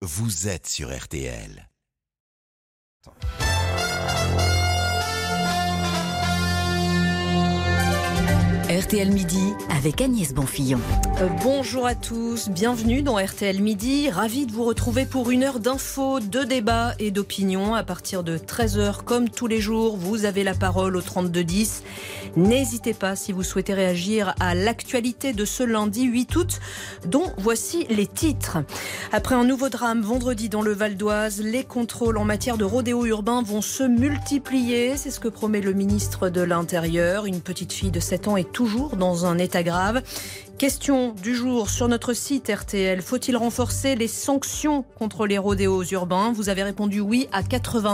vous êtes sur RTL. RTL Midi avec Agnès Bonfillon. Bonjour à tous, bienvenue dans RTL Midi. Ravi de vous retrouver pour une heure d'infos, de débats et d'opinions. À partir de 13h, comme tous les jours, vous avez la parole au 3210. N'hésitez pas si vous souhaitez réagir à l'actualité de ce lundi 8 août, dont voici les titres. Après un nouveau drame vendredi dans le Val d'Oise, les contrôles en matière de rodéo urbain vont se multiplier. C'est ce que promet le ministre de l'Intérieur. Une petite fille de 7 ans est toujours dans un état grave. Question du jour sur notre site RTL. Faut-il renforcer les sanctions contre les rodéos urbains ? Vous avez répondu oui à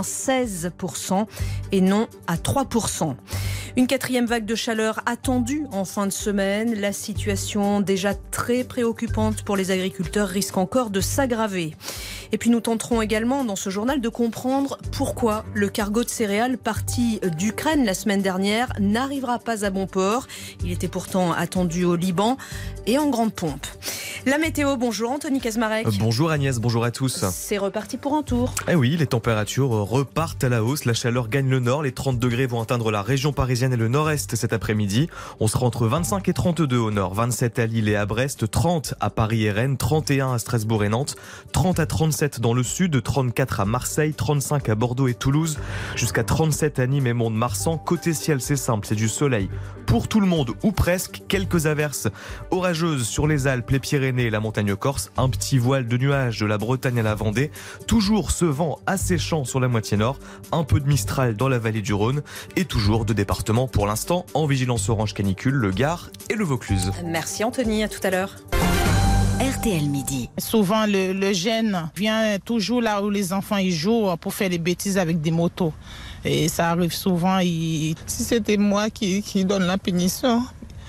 96% et non à 3%. Une quatrième vague de chaleur attendue en fin de semaine. La situation déjà très préoccupante pour les agriculteurs risque encore de s'aggraver. Et puis nous tenterons également dans ce journal de comprendre pourquoi le cargo de céréales parti d'Ukraine la semaine dernière n'arrivera pas à bon port. Il était pourtant attendu au Liban et en grande pompe. La météo, bonjour Anthony Kazmarek. Bonjour Agnès, bonjour à tous. C'est reparti pour un tour. Eh oui, les températures repartent à la hausse. La chaleur gagne le nord. Les 30 degrés vont atteindre la région parisienne et le nord-est cet après-midi. On sera entre 25 et 32 au nord, 27 à Lille et à Brest, 30 à Paris et Rennes, 31 à Strasbourg et Nantes, 30 à 37 dans le sud, 34 à Marseille, 35 à Bordeaux et Toulouse, jusqu'à 37 à Nîmes et Mont-de-Marsan. Côté ciel, c'est simple, c'est du soleil pour tout le monde ou presque. Quelques averses orageuses sur les Alpes, les Pyrénées et la montagne corse. Un petit voile de nuages de la Bretagne à la Vendée. Toujours ce vent asséchant sur la moitié nord. Un peu de Mistral dans la vallée du Rhône. Et toujours deux départements pour l'instant en vigilance orange canicule, le Gard et le Vaucluse. Merci Anthony, à tout à l'heure. RTL Midi. Souvent, le jeune vient toujours là où les enfants ils jouent pour faire des bêtises avec des motos. Et ça arrive souvent. Si c'était moi qui donne la punition,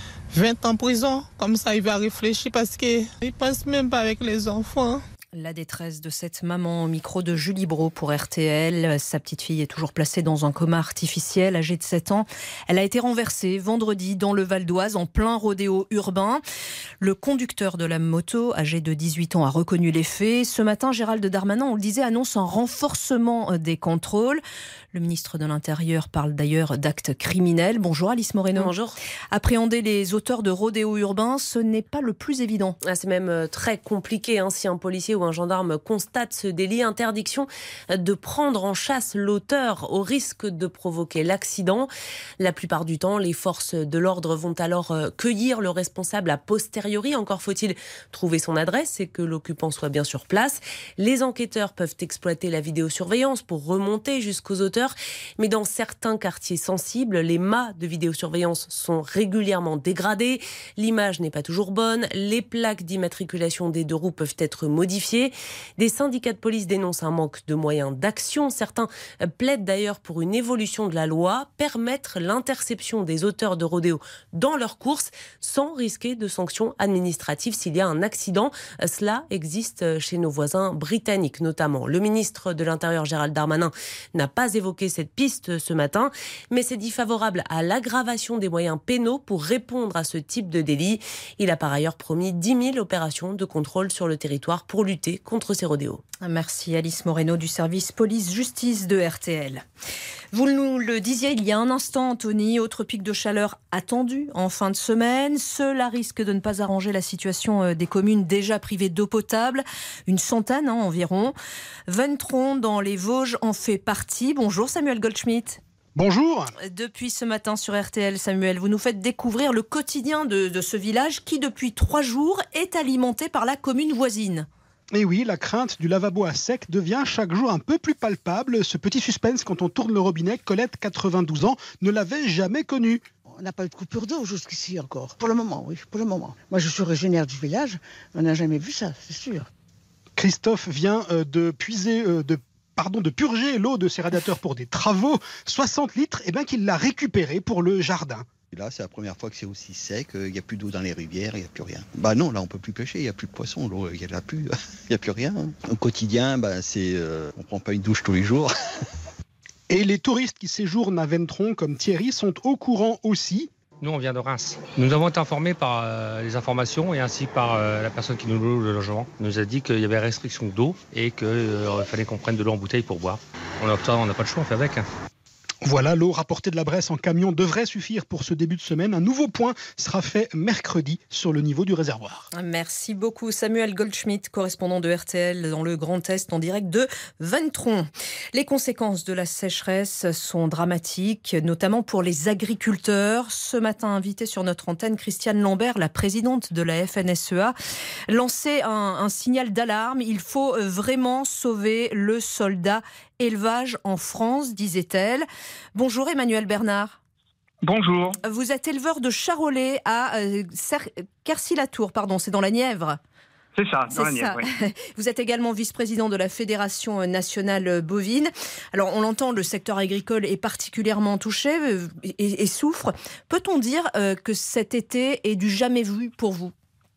20 ans en prison, comme ça il va réfléchir parce qu'il ne passe même pas avec les enfants. La détresse de cette maman au micro de Julie Brault pour RTL. Sa petite fille est toujours placée dans un coma artificiel, âgée de 7 ans. Elle a été renversée vendredi dans le Val d'Oise en plein rodéo urbain. Le conducteur de la moto, âgé de 18 ans, a reconnu les faits. Ce matin, Gérald Darmanin, on le disait, annonce un renforcement des contrôles. Le ministre de l'Intérieur parle d'ailleurs d'actes criminels. Bonjour Alice Moreno. Bonjour. Appréhender les auteurs de rodéo urbain, ce n'est pas le plus évident. C'est même très compliqué si un policier ou un gendarme constate ce délit. Interdiction de prendre en chasse l'auteur au risque de provoquer l'accident. La plupart du temps, les forces de l'ordre vont alors cueillir le responsable a posteriori. Encore faut-il trouver son adresse et que l'occupant soit bien sur place. Les enquêteurs peuvent exploiter la vidéosurveillance pour remonter jusqu'aux auteurs. Mais dans certains quartiers sensibles, les mâts de vidéosurveillance sont régulièrement dégradés. L'image n'est pas toujours bonne. Les plaques d'immatriculation des deux roues peuvent être modifiées. Des syndicats de police dénoncent un manque de moyens d'action. Certains plaident d'ailleurs pour une évolution de la loi, permettre l'interception des auteurs de rodéo dans leurs courses sans risquer de sanctions administratives s'il y a un accident. Cela existe chez nos voisins britanniques notamment. Le ministre de l'Intérieur Gérald Darmanin n'a pas évoqué cette piste ce matin, mais s'est dit favorable à l'aggravation des moyens pénaux pour répondre à ce type de délit. Il a par ailleurs promis 10 000 opérations de contrôle sur le territoire pour lutter contre ces rodéos. Merci Alice Moreno du service police-justice de RTL. Vous nous le disiez il y a un instant, Anthony, autre pic de chaleur attendu en fin de semaine. Cela risque de ne pas arranger la situation des communes déjà privées d'eau potable. Une centaine environ. Ventron dans les Vosges en fait partie. Bonjour Samuel Goldschmidt. Bonjour. Depuis ce matin sur RTL, Samuel, vous nous faites découvrir le quotidien de ce village qui, depuis 3 jours, est alimenté par la commune voisine. Et oui, la crainte du lavabo à sec devient chaque jour un peu plus palpable. Ce petit suspense quand on tourne le robinet, Colette, 92 ans, ne l'avait jamais connu. On n'a pas eu de coupure d'eau jusqu'ici encore. Pour le moment, oui, pour le moment. Moi, je suis originaire du village, on n'a jamais vu ça, c'est sûr. Christophe vient de purger l'eau de ses radiateurs pour des travaux. 60 litres, qu'il l'a récupéré pour le jardin. Là, c'est la première fois que c'est aussi sec, il n'y a plus d'eau dans les rivières, il n'y a plus rien. Bah non, là, on ne peut plus pêcher, il n'y a plus de poissons, l'eau, il n'y a plus, il n'y a plus rien. Au quotidien, on ne prend pas une douche tous les jours. Et les touristes qui séjournent à Ventron, comme Thierry, sont au courant aussi. Nous, on vient de Reims. Nous avons été informés par les informations et ainsi par la personne qui nous loue le logement. Elle nous a dit qu'il y avait restriction d'eau et qu'il fallait qu'on prenne de l'eau en bouteille pour boire. On n'a pas le choix, on fait avec. Voilà, l'eau rapportée de la Bresse en camion devrait suffire pour ce début de semaine. Un nouveau point sera fait mercredi sur le niveau du réservoir. Merci beaucoup Samuel Goldschmidt, correspondant de RTL dans le Grand Est en direct de Ventron. Les conséquences de la sécheresse sont dramatiques, notamment pour les agriculteurs. Ce matin, invitée sur notre antenne, Christiane Lambert, la présidente de la FNSEA, lançait un signal d'alarme. Il faut vraiment sauver le soldat élevage en France, disait-elle. Bonjour Emmanuel Bernard. Bonjour. Vous êtes éleveur de charolais à Quercy-la-Tour, c'est dans la Nièvre. C'est ça, dans la Nièvre, oui. Vous êtes également vice-président de la Fédération nationale bovine. Alors, on l'entend, le secteur agricole est particulièrement touché et souffre. Peut-on dire que cet été est du jamais vu pour vous ?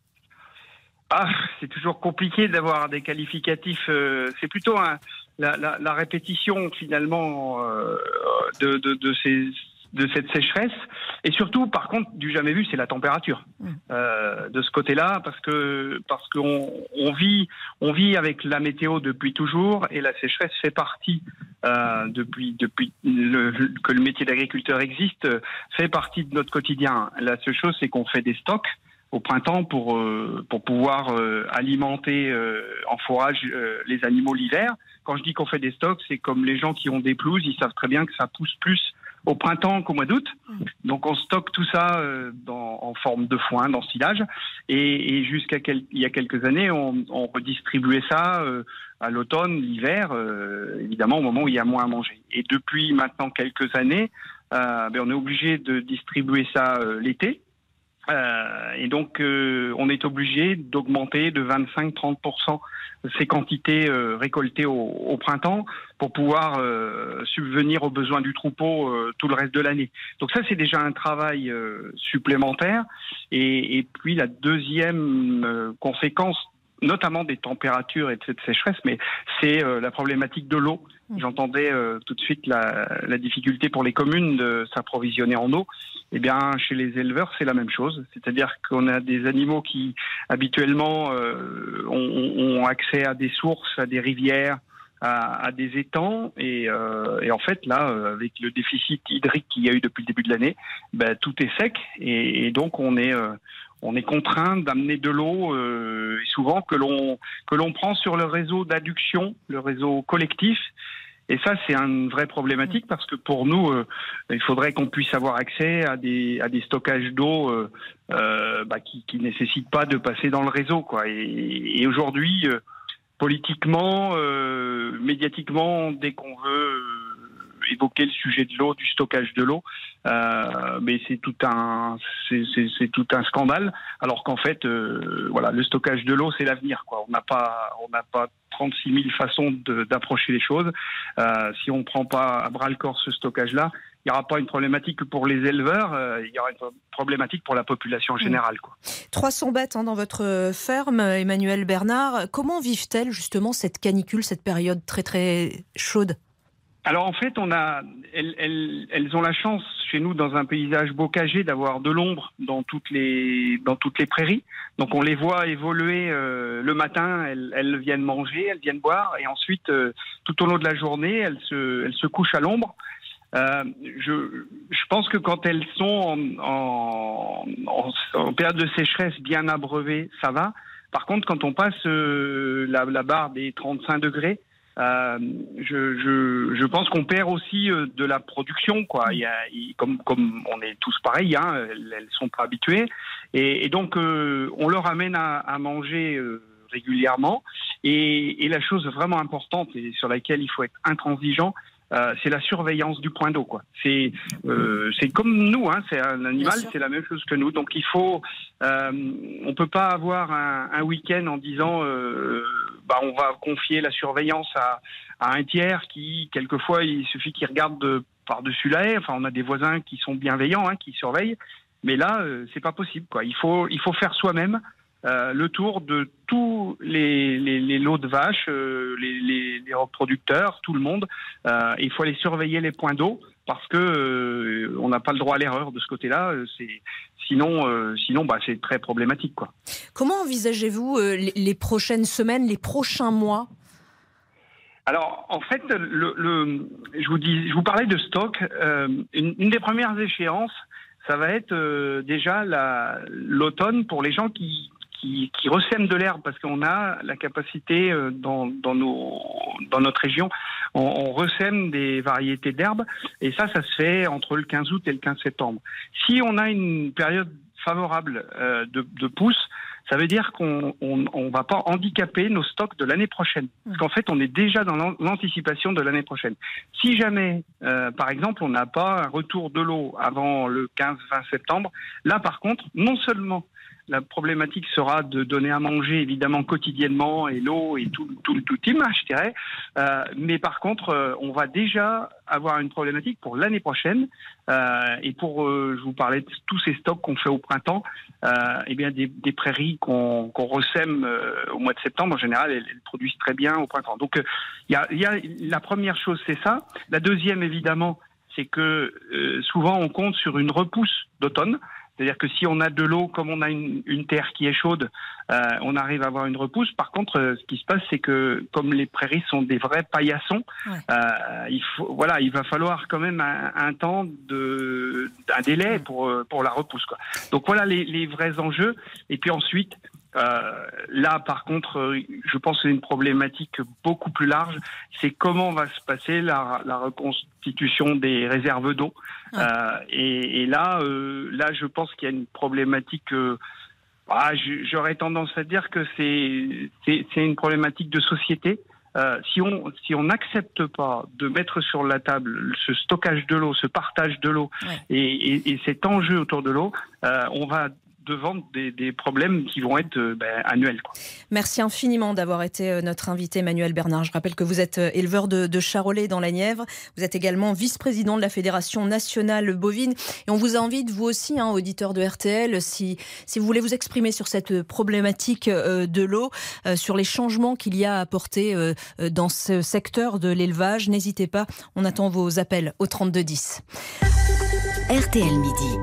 C'est toujours compliqué d'avoir des qualificatifs. C'est plutôt la répétition finalement de cette sécheresse. Et surtout, par contre, du jamais vu, c'est la température. De ce côté-là, parce qu'on vit avec la météo depuis toujours, et la sécheresse fait partie depuis que le métier d'agriculteur existe, fait partie de notre quotidien. La seule chose, c'est qu'on fait des stocks au printemps pour pouvoir alimenter en fourrage les animaux l'hiver. Quand je dis qu'on fait des stocks, c'est comme les gens qui ont des pelouses, ils savent très bien que ça pousse plus au printemps qu'au mois d'août. Donc on stocke tout ça en forme de foin, d'ensilage. Et jusqu'à il y a quelques années, on redistribuait ça à l'automne, l'hiver, évidemment au moment où il y a moins à manger. Et depuis maintenant quelques années, on est obligé de distribuer ça l'été. Et donc, on est obligé d'augmenter de 25-30% ces quantités récoltées au printemps pour pouvoir subvenir aux besoins du troupeau tout le reste de l'année. Donc ça, c'est déjà un travail supplémentaire. Et puis, la deuxième conséquence, notamment des températures et de cette sécheresse, mais c'est la problématique de l'eau. J'entendais tout de suite la difficulté pour les communes de s'approvisionner en eau. Eh bien, chez les éleveurs, c'est la même chose. C'est-à-dire qu'on a des animaux qui, habituellement, ont accès à des sources, à des rivières, à des étangs. Et en fait, là, avec le déficit hydrique qu'il y a eu depuis le début de l'année, tout est sec. Et donc, on est contraint d'amener de l'eau, souvent que l'on prend sur le réseau d'adduction, le réseau collectif. Et ça, c'est une vraie problématique parce que pour nous, il faudrait qu'on puisse avoir accès à des stockages d'eau qui nécessitent pas de passer dans le réseau, quoi. Et aujourd'hui, politiquement, médiatiquement, dès qu'on veut évoquer le sujet de l'eau, du stockage de l'eau, mais c'est tout un scandale. Alors qu'en fait, le stockage de l'eau, c'est l'avenir, quoi. On n'a pas 36 000 façons d'approcher les choses. Si on ne prend pas à bras le corps ce stockage-là, il n'y aura pas une problématique pour les éleveurs, il y aura une problématique pour la population en général, quoi. 300 bêtes dans votre ferme, Emmanuel Bernard. Comment vivent-elles justement cette canicule, cette période très très chaude ? Alors en fait, elles ont la chance chez nous dans un paysage bocager d'avoir de l'ombre dans toutes les prairies. Donc on les voit évoluer le matin, elles viennent manger, elles viennent boire, et ensuite tout au long de la journée, elles se couchent à l'ombre. Je pense que quand elles sont en période de sécheresse bien abreuvée, ça va. Par contre, quand on passe la barre des 35 degrés, je pense qu'on perd aussi de la production, quoi. Comme on est tous pareils, elles sont pas habituées, et donc on leur amène à manger régulièrement. Et la chose vraiment importante et sur laquelle il faut être intransigeant, c'est la surveillance du point d'eau, quoi. C'est comme nous, c'est un animal, c'est la même chose que nous. Donc il faut, on peut pas avoir un week-end en disant on va confier la surveillance à un tiers qui, quelquefois, il suffit qu'il regarde par-dessus la haie. Enfin, on a des voisins qui sont bienveillants, qui surveillent. Mais là, c'est pas possible, quoi. Il faut faire soi-même le tour de tous les lots de vaches, les reproducteurs, tout le monde. Il faut aller surveiller les points d'eau parce que on n'a pas le droit à l'erreur de ce côté-là. Sinon, c'est très problématique, quoi. Comment envisagez-vous les prochaines semaines, les prochains mois ? Alors, en fait, je vous parlais de stock. Une des premières échéances, ça va être déjà l'automne pour les gens qui ressèment de l'herbe, parce qu'on a la capacité dans notre région, on ressème des variétés d'herbes, et ça se fait entre le 15 août et le 15 septembre. Si on a une période favorable de pousse, ça veut dire qu'on va pas handicaper nos stocks de l'année prochaine. Parce qu'en fait, on est déjà dans l'anticipation de l'année prochaine. Si jamais, par exemple, on n'a pas un retour de l'eau avant le 15-20 septembre, là, par contre, non seulement la problématique sera de donner à manger, évidemment, quotidiennement, et l'eau et tout team, je dirais. Mais par contre, on va déjà avoir une problématique pour l'année prochaine. Et pour, je vous parlais de tous ces stocks qu'on fait au printemps, des prairies qu'on ressème au mois de septembre, en général, elles produisent très bien au printemps. Donc, il y a la première chose, c'est ça. La deuxième, évidemment, c'est que souvent, on compte sur une repousse d'automne. C'est-à-dire que si on a de l'eau, comme on a une terre qui est chaude, on arrive à avoir une repousse. Par contre, ce qui se passe, c'est que comme les prairies sont des vrais paillassons, il va falloir quand même un délai pour la repousse, quoi. Donc voilà les vrais enjeux. Et puis ensuite, là, par contre, je pense que c'est une problématique beaucoup plus large. C'est comment va se passer la reconstitution des réserves d'eau. Et là, je pense qu'il y a une problématique. J'aurais tendance à dire que c'est une problématique de société. Si on n'accepte pas de mettre sur la table ce stockage de l'eau, ce partage de l'eau et cet enjeu autour de l'eau, on va devant des problèmes qui vont être annuels, quoi. Merci infiniment d'avoir été notre invité, Emmanuel Bernard. Je rappelle que vous êtes éleveur de charolais dans la Nièvre. Vous êtes également vice-président de la Fédération nationale bovine. Et on vous invite, vous aussi, auditeur de RTL, si vous voulez vous exprimer sur cette problématique de l'eau, sur les changements qu'il y a à apporter dans ce secteur de l'élevage, n'hésitez pas. On attend vos appels au 3210. RTL Midi.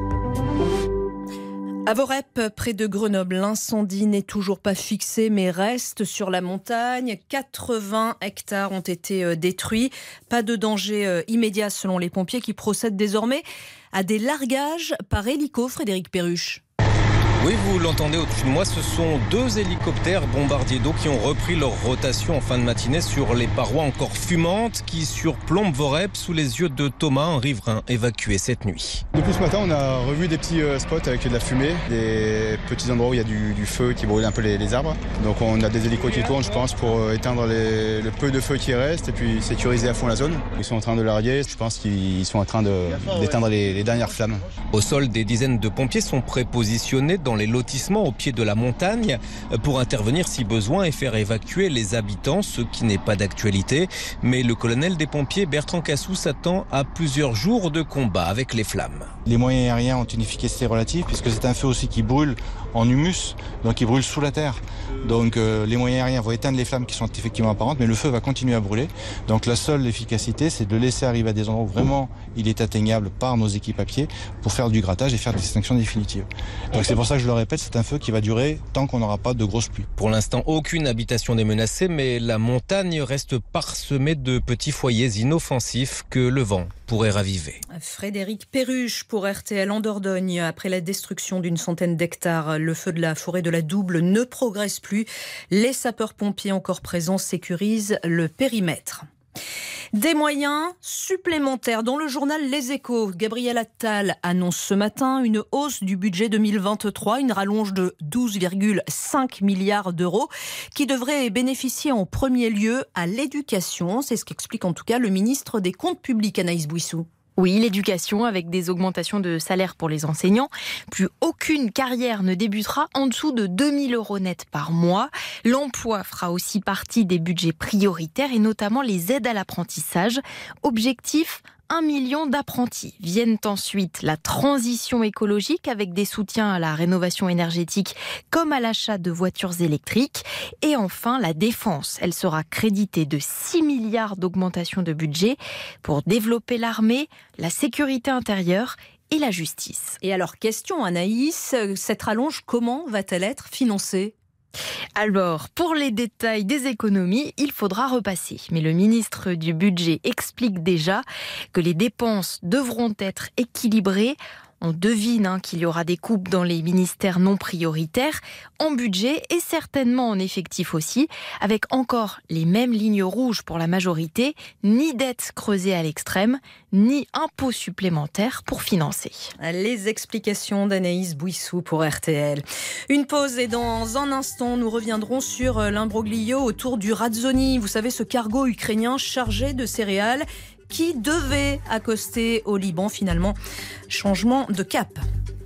À Vorep, près de Grenoble, l'incendie n'est toujours pas fixé mais reste sur la montagne. 80 hectares ont été détruits. Pas de danger immédiat selon les pompiers qui procèdent désormais à des largages par hélico. Frédéric Perruche. Oui, vous l'entendez au-dessus de moi, ce sont 2 hélicoptères bombardiers d'eau qui ont repris leur rotation en fin de matinée sur les parois encore fumantes qui surplombent Vorep sous les yeux de Thomas, un riverain évacué cette nuit. Depuis ce matin, on a revu des petits spots avec de la fumée, des petits endroits où il y a du feu qui brûle un peu les arbres. Donc on a des hélicos qui tournent, je pense, pour éteindre le peu de feu qui reste et puis sécuriser à fond la zone. Ils sont en train de larguer, je pense qu'ils sont en train d'éteindre les dernières flammes. Au sol, des dizaines de pompiers sont prépositionnés dans les lotissements au pied de la montagne pour intervenir si besoin et faire évacuer les habitants, ce qui n'est pas d'actualité. Mais le colonel des pompiers, Bertrand Cassou, s'attend à plusieurs jours de combat avec les flammes. Les moyens aériens ont une efficacité relative puisque c'est un feu aussi qui brûle en humus, donc il brûle sous la terre. Donc les moyens aériens vont éteindre les flammes qui sont effectivement apparentes, mais le feu va continuer à brûler. Donc la seule efficacité, c'est de le laisser arriver à des endroits où vraiment il est atteignable par nos équipes à pied pour faire du grattage et faire des extinctions définitives. Donc c'est pour ça que je le répète, c'est un feu qui va durer tant qu'on n'aura pas de grosses pluies. Pour l'instant, aucune habitation n'est menacée, mais la montagne reste parsemée de petits foyers inoffensifs que le vent pourrait raviver. Frédéric Perruche pour RTL en Dordogne. Après la destruction d'une centaine d'hectares, le feu de la forêt de la Double ne progresse plus. Les sapeurs-pompiers encore présents sécurisent le périmètre. Des moyens supplémentaires. Dans le journal Les Échos, Gabriel Attal annonce ce matin une hausse du budget 2023, une rallonge de 12,5 milliards d'euros qui devrait bénéficier en premier lieu à l'éducation. C'est ce qu'explique en tout cas le ministre des Comptes publics, Anaïs Bouissou. Oui, l'éducation avec des augmentations de salaire pour les enseignants. Plus aucune carrière ne débutera en dessous de 2 000 € net par mois. L'emploi fera aussi partie des budgets prioritaires et notamment les aides à l'apprentissage. Objectif, 1 million d'apprentis. Viennent ensuite la transition écologique avec des soutiens à la rénovation énergétique comme à l'achat de voitures électriques. Et enfin, la défense. Elle sera créditée de 6 milliards d'augmentation de budget pour développer l'armée, la sécurité intérieure et la justice. Et alors, question Anaïs, cette rallonge, comment va-t-elle être financée ? Alors, pour les détails des économies, il faudra repasser. Mais le ministre du Budget explique déjà que les dépenses devront être équilibrées. On devine qu'il y aura des coupes dans les ministères non prioritaires, en budget et certainement en effectif aussi, avec encore les mêmes lignes rouges pour la majorité, ni dette creusée à l'extrême, ni impôts supplémentaires pour financer. Les explications d'Anaïs Bouissou pour RTL. Une pause et dans un instant, nous reviendrons sur l'imbroglio autour du Razoni. Vous savez, ce cargo ukrainien chargé de céréales qui devait accoster au Liban. Finalement, changement de cap.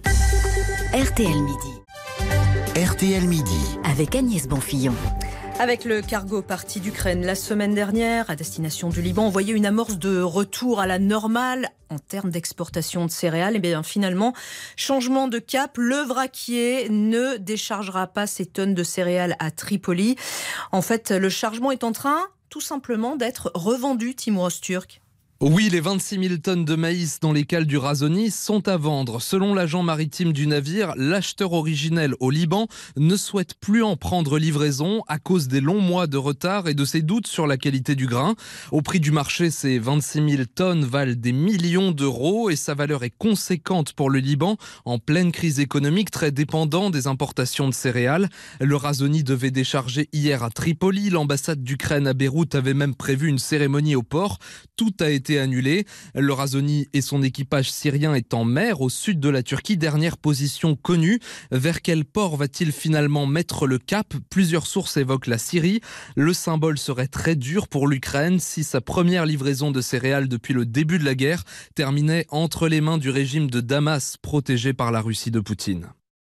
RTL Midi. RTL Midi. Avec Agnès Bonfillon. Avec le cargo parti d'Ukraine la semaine dernière, à destination du Liban, on voyait une amorce de retour à la normale en termes d'exportation de céréales. Et bien finalement, changement de cap, le vraquier ne déchargera pas ses tonnes de céréales à Tripoli. En fait, le chargement est en train tout simplement d'être revendu, Timur Öztürk. Oui, les 26 000 tonnes de maïs dans les cales du Razoni sont à vendre. Selon l'agent maritime du navire, l'acheteur originel au Liban ne souhaite plus en prendre livraison à cause des longs mois de retard et de ses doutes sur la qualité du grain. Au prix du marché, ces 26 000 tonnes valent des millions d'euros et sa valeur est conséquente pour le Liban, en pleine crise économique très dépendant des importations de céréales. Le Razoni devait décharger hier à Tripoli. L'ambassade d'Ukraine à Beyrouth avait même prévu une cérémonie au port. Tout a été annulé. Le Razoni et son équipage syrien est en mer au sud de la Turquie. Dernière position connue. Vers quel port va-t-il finalement mettre le cap ? Plusieurs sources évoquent la Syrie. Le symbole serait très dur pour l'Ukraine si sa première livraison de céréales depuis le début de la guerre terminait entre les mains du régime de Damas, protégé par la Russie de Poutine.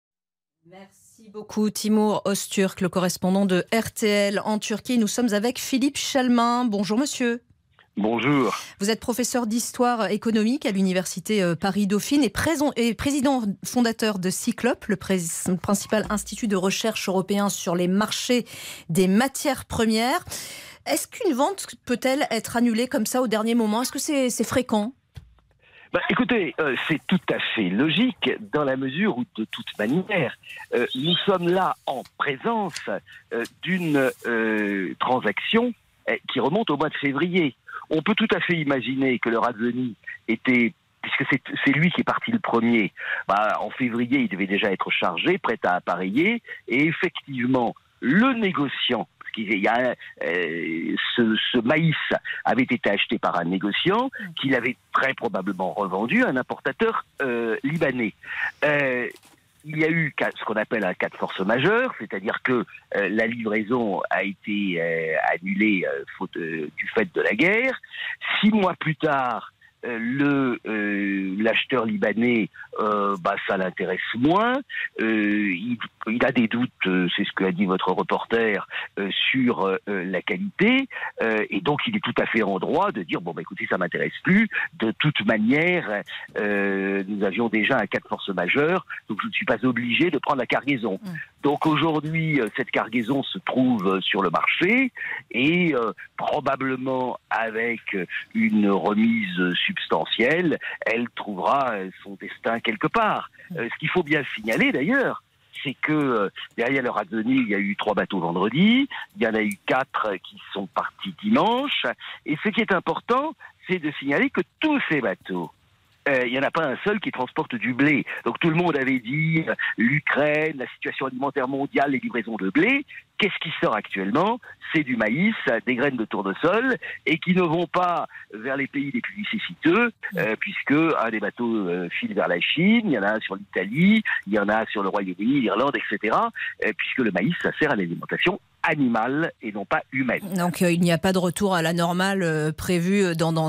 Merci beaucoup Timur Öztürk, le correspondant de RTL en Turquie. Nous sommes avec Philippe Chalmin. Bonjour monsieur. Bonjour. Vous êtes professeur d'histoire économique à l'université Paris-Dauphine et président fondateur de Cyclope, le principal institut de recherche européen sur les marchés des matières premières. Est-ce qu'une vente peut-elle être annulée comme ça au dernier moment ? Est-ce que c'est fréquent ? Écoutez, c'est tout à fait logique dans la mesure où, de toute manière, nous sommes là en présence d'une transaction qui remonte au mois de février. On peut tout à fait imaginer que le Razoni était, puisque c'est lui qui est parti le premier, en février, il devait déjà être chargé, prêt à appareiller, et effectivement, le négociant, parce qu'il y a ce maïs avait été acheté par un négociant, qu'il avait très probablement revendu à un importateur libanais. Il y a eu ce qu'on appelle un cas de force majeure, c'est-à-dire que la livraison a été annulée faute du fait de la guerre. 6 mois plus tard, l'acheteur libanais, ça l'intéresse moins. Il a des doutes, c'est ce qu'a dit votre reporter, sur la qualité, et donc il est tout à fait en droit de dire écoutez, ça m'intéresse plus. De toute manière, nous avions déjà un cas de force majeure, donc je ne suis pas obligé de prendre la cargaison. Donc aujourd'hui, cette cargaison se trouve sur le marché et probablement avec une remise substantielle, elle trouvera son destin quelque part. Ce qu'il faut bien signaler d'ailleurs, c'est que derrière le Razoni, il y a eu 3 bateaux vendredi, il y en a eu 4 qui sont partis dimanche, et ce qui est important, c'est de signaler que tous ces bateaux, il n'y en a pas un seul qui transporte du blé. Donc tout le monde avait dit l'Ukraine, la situation alimentaire mondiale, les livraisons de blé. Qu'est-ce qui sort actuellement ? C'est du maïs, des graines de tournesol, et qui ne vont pas vers les pays les plus nécessiteux, puisque un des bateaux file vers la Chine, il y en a un sur l'Italie, il y en a sur le Royaume-Uni, l'Irlande, etc., puisque le maïs, ça sert à l'alimentation animale et non pas humaine. Donc il n'y a pas de retour à la normale prévu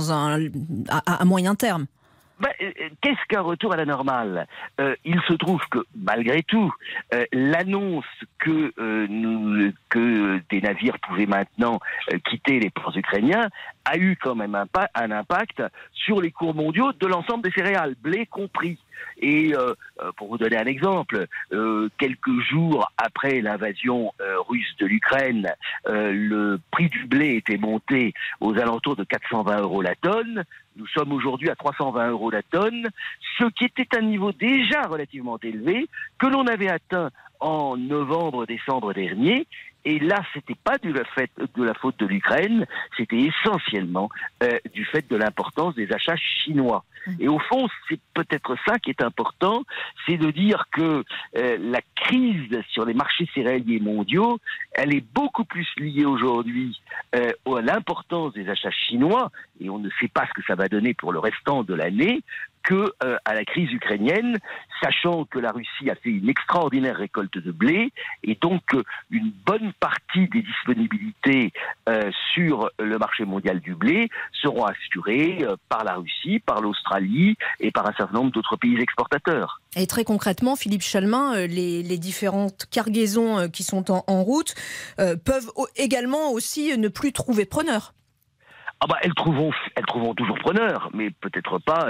à moyen terme. Qu'est-ce qu'un retour à la normale ? Il se trouve que, malgré tout, l'annonce que des navires pouvaient maintenant quitter les ports ukrainiens a eu quand même un impact sur les cours mondiaux de l'ensemble des céréales, blé compris. Et pour vous donner un exemple, quelques jours après l'invasion russe de l'Ukraine, le prix du blé était monté aux alentours de 420 € la tonne. Nous sommes aujourd'hui à 320 € la tonne, ce qui était un niveau déjà relativement élevé, que l'on avait atteint en novembre-décembre dernier. Et là, c'était pas de la faute de l'Ukraine, c'était essentiellement du fait de l'importance des achats chinois. Et au fond, c'est peut-être ça qui est important, c'est de dire que la crise sur les marchés céréaliers mondiaux, elle est beaucoup plus liée aujourd'hui à l'importance des achats chinois, et on ne sait pas ce que ça va donner pour le restant de l'année, que à la crise ukrainienne, sachant que la Russie a fait une extraordinaire récolte de blé, et donc une bonne partie des disponibilités sur le marché mondial du blé seront assurées par la Russie, par l'Australie et par un certain nombre d'autres pays exportateurs. Et très concrètement, Philippe Chalmin, les différentes cargaisons qui sont en route peuvent également aussi ne plus trouver preneur. Elles trouveront toujours preneur, mais peut-être pas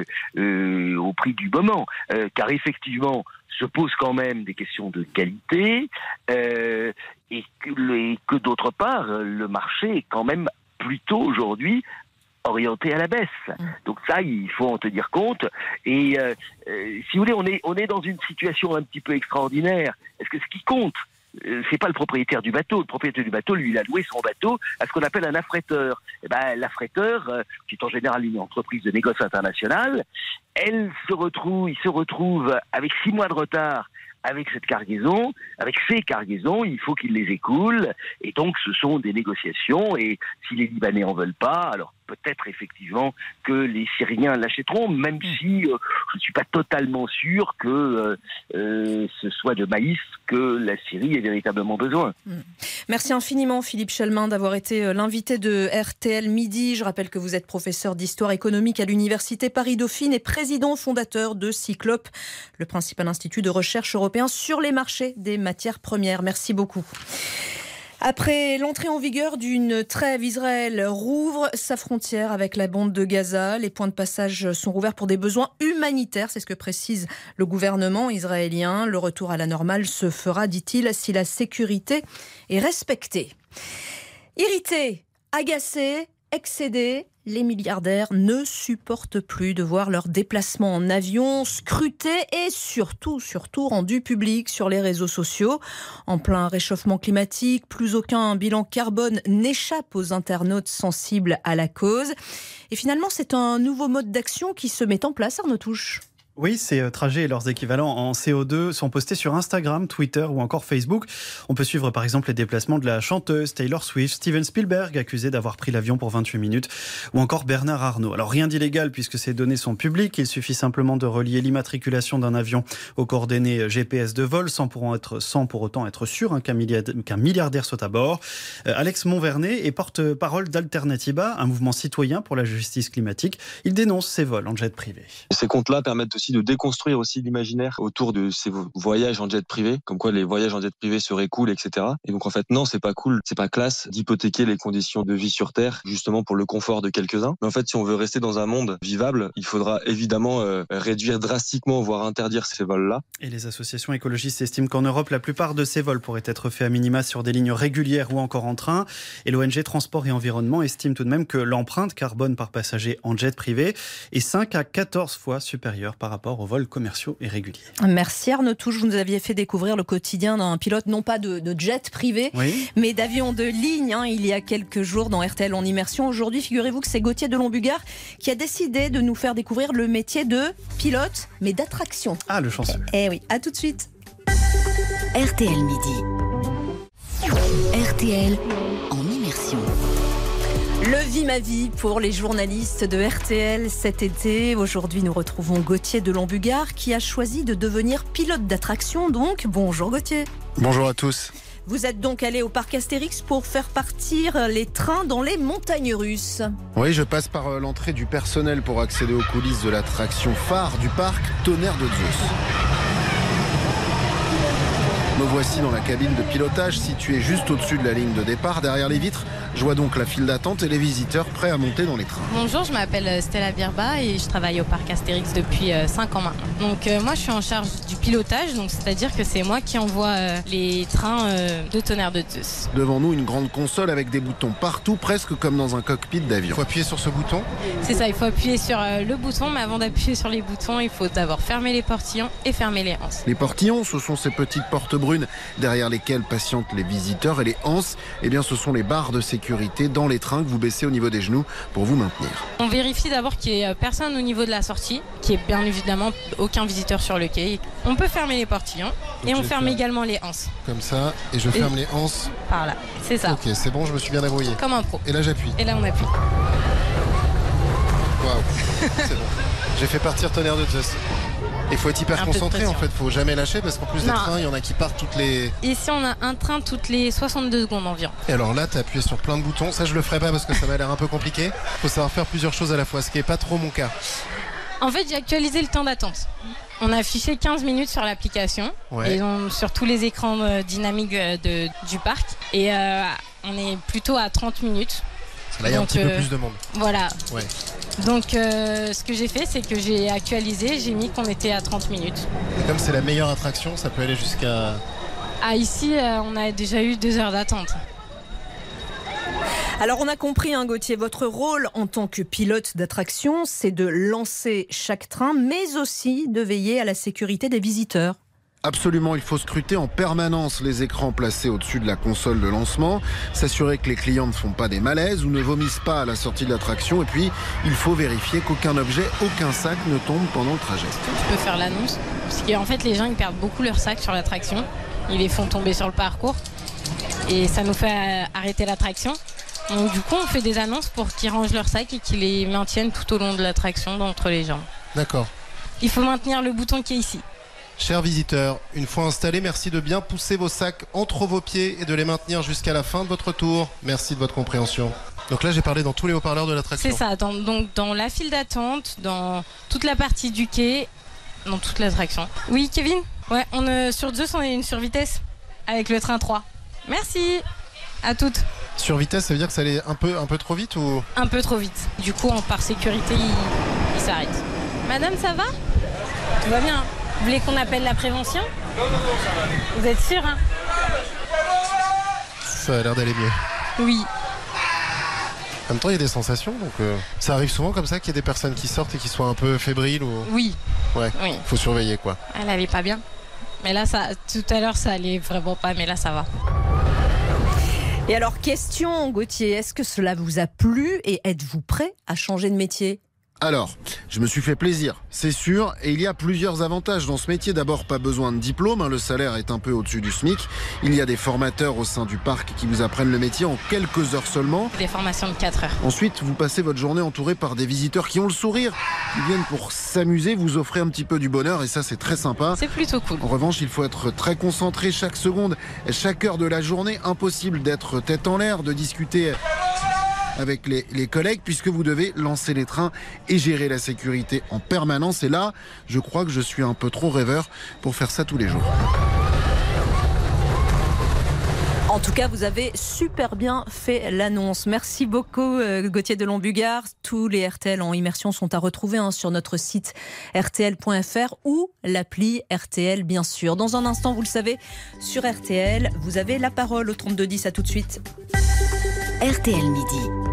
au prix du moment, car effectivement se posent quand même des questions de qualité et que d'autre part le marché est quand même plutôt aujourd'hui orienté à la baisse. Donc ça, il faut en tenir compte. Et si vous voulez, on est dans une situation un petit peu extraordinaire. Est-ce que ce qui compte, c'est pas le propriétaire du bateau. Le propriétaire du bateau, lui, il a loué son bateau à ce qu'on appelle un affréteur. L'affréteur, qui est en général une entreprise de négoce internationale, il se retrouve avec 6 mois de retard avec ces cargaisons, il faut qu'il les écoule, et donc ce sont des négociations, et si les Libanais en veulent pas, alors peut-être effectivement que les Syriens l'achèteront, même si je ne suis pas totalement sûr que ce soit de maïs que la Syrie ait véritablement besoin. Merci infiniment Philippe Chalmin d'avoir été l'invité de RTL Midi. Je rappelle que vous êtes professeur d'histoire économique à l'Université Paris-Dauphine et président fondateur de Cyclope, le principal institut de recherche européen sur les marchés des matières premières. Merci beaucoup. Après l'entrée en vigueur d'une trêve, Israël rouvre sa frontière avec la bande de Gaza. Les points de passage sont rouverts pour des besoins humanitaires, c'est ce que précise le gouvernement israélien. Le retour à la normale se fera, dit-il, si la sécurité est respectée. Irrités, agacés, excédés, les milliardaires ne supportent plus de voir leurs déplacements en avion scrutés et surtout rendus publics sur les réseaux sociaux. En plein réchauffement climatique, plus aucun bilan carbone n'échappe aux internautes sensibles à la cause. Et finalement, c'est un nouveau mode d'action qui se met en place, Arnaud Touche. Oui, ces trajets et leurs équivalents en CO2 sont postés sur Instagram, Twitter ou encore Facebook. On peut suivre par exemple les déplacements de la chanteuse Taylor Swift, Steven Spielberg, accusé d'avoir pris l'avion pour 28 minutes, ou encore Bernard Arnault. Alors rien d'illégal puisque ces données sont publiques, il suffit simplement de relier l'immatriculation d'un avion aux coordonnées GPS de vol sans pour autant être sûr qu'un milliardaire soit à bord. Alex Monvernet est porte-parole d'Alternativa, un mouvement citoyen pour la justice climatique. Il dénonce ces vols en jet privé. Ces comptes-là permettent aussi de déconstruire aussi l'imaginaire autour de ces voyages en jet privé, comme quoi les voyages en jet privé seraient cool, etc. Et donc en fait non, c'est pas cool, c'est pas classe d'hypothéquer les conditions de vie sur Terre justement pour le confort de quelques-uns. Mais en fait, si on veut rester dans un monde vivable, il faudra évidemment réduire drastiquement, voire interdire ces vols-là. Et les associations écologistes estiment qu'en Europe, la plupart de ces vols pourraient être faits à minima sur des lignes régulières ou encore en train. Et l'ONG Transport et Environnement estime tout de même que l'empreinte carbone par passager en jet privé est 5 à 14 fois supérieure par rapport aux vols commerciaux et réguliers. Merci Arnaud Touche, vous nous aviez fait découvrir le quotidien d'un pilote, non pas de jet privé, mais d'avion de ligne, il y a quelques jours dans RTL en immersion. Aujourd'hui, figurez-vous que c'est Gauthier de Lombugard qui a décidé de nous faire découvrir le métier de pilote, mais d'attraction. Ah, le chanceux. Eh oui, à tout de suite. RTL Midi. RTL en immersion. Le Vie ma vie pour les journalistes de RTL cet été. Aujourd'hui, nous retrouvons Gauthier de Lombugard qui a choisi de devenir pilote d'attraction. Donc, bonjour Gauthier. Bonjour à tous. Vous êtes donc allé au parc Astérix pour faire partir les trains dans les montagnes russes. Oui, je passe par l'entrée du personnel pour accéder aux coulisses de l'attraction phare du parc, Tonnerre de Zeus. Me voici dans la cabine de pilotage située juste au-dessus de la ligne de départ. Derrière les vitres, je vois donc la file d'attente et les visiteurs prêts à monter dans les trains. Bonjour, je m'appelle Stella Birba et je travaille au parc Astérix depuis 5 ans maintenant. Donc moi je suis en charge du pilotage, donc c'est-à-dire que c'est moi qui envoie les trains de Tonnerre de Zeus. Devant nous, une grande console avec des boutons partout, presque comme dans un cockpit d'avion. Il faut appuyer sur ce bouton. C'est ça, il faut appuyer sur le bouton, mais avant d'appuyer sur les boutons, il faut d'abord fermer les portillons et fermer les anses. Les portillons, ce sont ces petites portes brunes derrière lesquelles patientent les visiteurs, et les anses, eh bien ce sont les barres de sécurité dans les trains que vous baissez au niveau des genoux pour vous maintenir. On vérifie d'abord qu'il n'y ait personne au niveau de la sortie, qu'il n'y ait bien évidemment aucun visiteur sur le quai. On peut fermer les portillons et on ferme également les anses. Comme ça, et je ferme les anses. Par là, c'est ça. Ok, c'est bon, je me suis bien débrouillé. Comme un pro. Et là j'appuie. Et là on appuie. Waouh, c'est bon. J'ai fait partir Tonnerre de Zeus. Il faut être hyper concentré en fait, faut jamais lâcher parce qu'en plus des trains, il y en a qui partent toutes les... Ici on a un train toutes les 62 secondes environ. Et alors là, tu as appuyé sur plein de boutons, ça je le ferai pas parce que ça m'a l'air un peu compliqué. Faut savoir faire plusieurs choses à la fois, ce qui est pas trop mon cas. En fait, j'ai actualisé le temps d'attente. On a affiché 15 minutes sur l'application, et sur tous les écrans dynamiques du parc. Et on est plutôt à 30 minutes. Là, il y a un petit peu plus de monde. Voilà. Ouais. Donc, ce que j'ai fait, c'est que j'ai actualisé, j'ai mis qu'on était à 30 minutes. Et comme c'est la meilleure attraction, ça peut aller jusqu'à... Ah, ici, on a déjà eu 2 heures d'attente. Alors on a compris, Gauthier, votre rôle en tant que pilote d'attraction, c'est de lancer chaque train, mais aussi de veiller à la sécurité des visiteurs. Absolument, il faut scruter en permanence les écrans placés au-dessus de la console de lancement, s'assurer que les clients ne font pas des malaises ou ne vomissent pas à la sortie de l'attraction, et puis il faut vérifier qu'aucun objet, aucun sac ne tombe pendant le trajet. Tu peux faire l'annonce, parce qu'en fait les gens ils perdent beaucoup leurs sacs sur l'attraction, ils les font tomber sur le parcours, et ça nous fait arrêter l'attraction. Donc du coup on fait des annonces pour qu'ils rangent leurs sacs et qu'ils les maintiennent tout au long de l'attraction entre les jambes. D'accord. Il faut maintenir le bouton qui est ici. Chers visiteurs, une fois installés, merci de bien pousser vos sacs entre vos pieds et de les maintenir jusqu'à la fin de votre tour. Merci de votre compréhension. Donc là, j'ai parlé dans tous les haut-parleurs de l'attraction. C'est ça, donc dans la file d'attente, dans toute la partie du quai, dans toute l'attraction. Oui, Kevin ? Ouais, sur Zeus, on est une survitesse avec le train 3. Merci, à toutes. Sur vitesse, ça veut dire que ça allait un peu trop vite ou... Un peu trop vite. Du coup, par sécurité, il s'arrête. Madame, ça va ? Tout va bien. Vous voulez qu'on appelle la prévention ? Non, ça va aller. Vous êtes sûr, hein ? Ça a l'air d'aller mieux. Oui. En même temps, il y a des sensations, donc ça arrive souvent comme ça qu'il y ait des personnes qui sortent et qui soient un peu fébriles ou... Oui. Ouais, oui. Faut surveiller, quoi. Elle allait pas bien. Mais là, tout à l'heure, ça allait vraiment pas, mais là, ça va. Et alors, question, Gauthier, est-ce que cela vous a plu et êtes-vous prêt à changer de métier ? Alors, je me suis fait plaisir, c'est sûr, et il y a plusieurs avantages dans ce métier. D'abord, pas besoin de diplôme, le salaire est un peu au-dessus du SMIC. Il y a des formateurs au sein du parc qui vous apprennent le métier en quelques heures seulement. Des formations de 4 heures. Ensuite, vous passez votre journée entouré par des visiteurs qui ont le sourire, qui viennent pour s'amuser, vous offrir un petit peu du bonheur, et ça, c'est très sympa. C'est plutôt cool. En revanche, il faut être très concentré chaque seconde, chaque heure de la journée. Impossible d'être tête en l'air, de discuter avec les collègues, puisque vous devez lancer les trains et gérer la sécurité en permanence. Et là, je crois que je suis un peu trop rêveur pour faire ça tous les jours. En tout cas, vous avez super bien fait l'annonce. Merci beaucoup, Gauthier de Lombugard. Tous les RTL en immersion sont à retrouver sur notre site rtl.fr ou l'appli RTL, bien sûr. Dans un instant, vous le savez, sur RTL, vous avez la parole au 3210. À tout de suite. RTL Midi.